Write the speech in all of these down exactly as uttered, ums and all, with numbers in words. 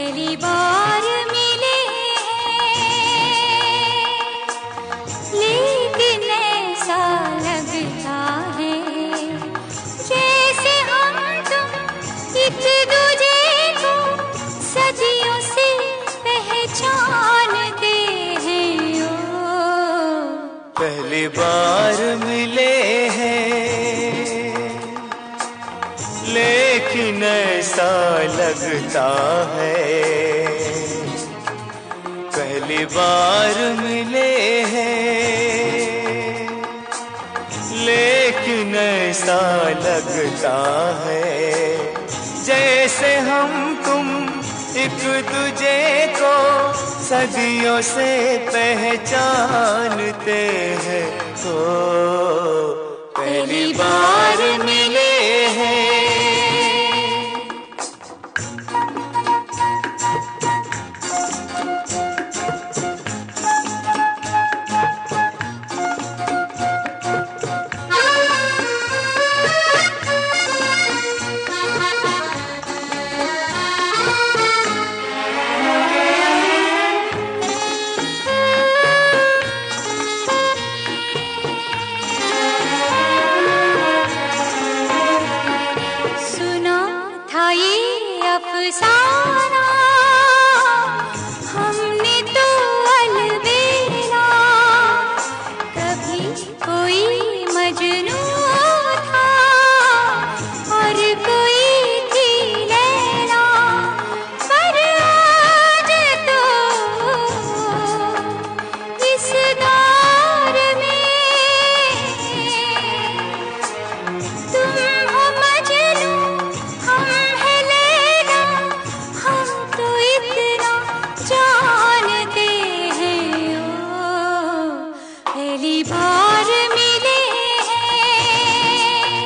पहली बार मिले लेकिन ऐसा लगता है जैसे हम तुम एक दूजे को सदियों से पहचानते हैं। ओ पहली बार मिले हैं लेकिन ऐसा लगता है, पहली बार मिले हैं लेकिन ऐसा लगता है जैसे हम तुम एक दूजे को सदियों से पहचानते हैं। तो पहली बार मिले हैं। अफसाना हमने तो अलबेला, कभी कोई मजनू था और कोई थी लैला, पर आज तो इस दौर में तुम हो मजनू हम हैं लैला, हम तो इतना जानते हैं। ओ पहली बार मिले हैं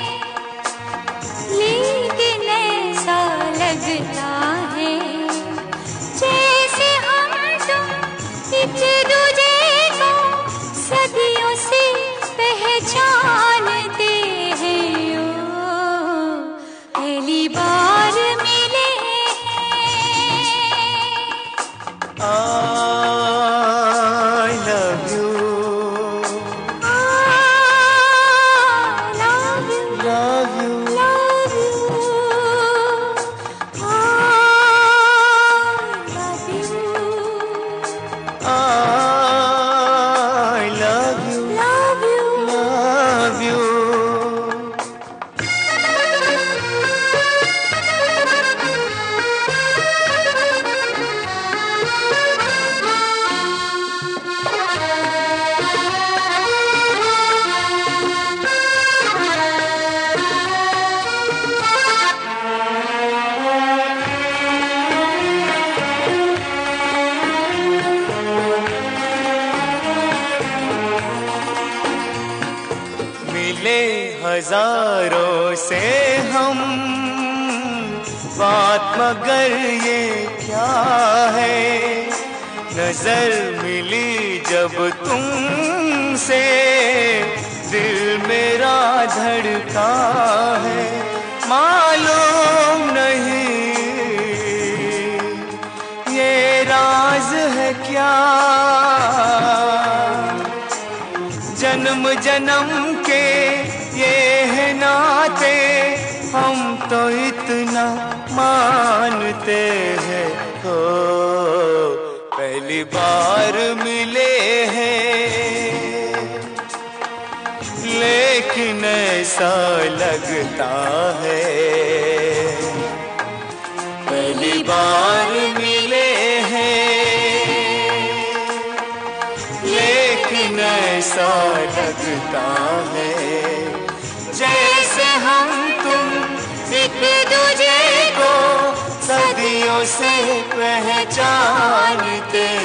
लेकिन ऐसा लगता है जैसे हम तुम एक दूजे को सदियों से पहचानते हैं। ओ पहली बार मिले I love you, I love you, love you, love you, I love you, I love you, love you. love you. मिले हजारों से हम, बात मगर ये क्या है, नजर मिली जब तुमसे दिल मेरा धड़का है। मालूम नहीं ये राज है क्या, जन्म जन्म के ये है नाते, हम तो इतना मानते हैं। हो पहली बार मिले हैं लेकिन ऐसा लगता है, पहली बार मिले हैं लेकिन ऐसा लगता है जैसे हम तुम एक दूजे को सदियों से पहचानते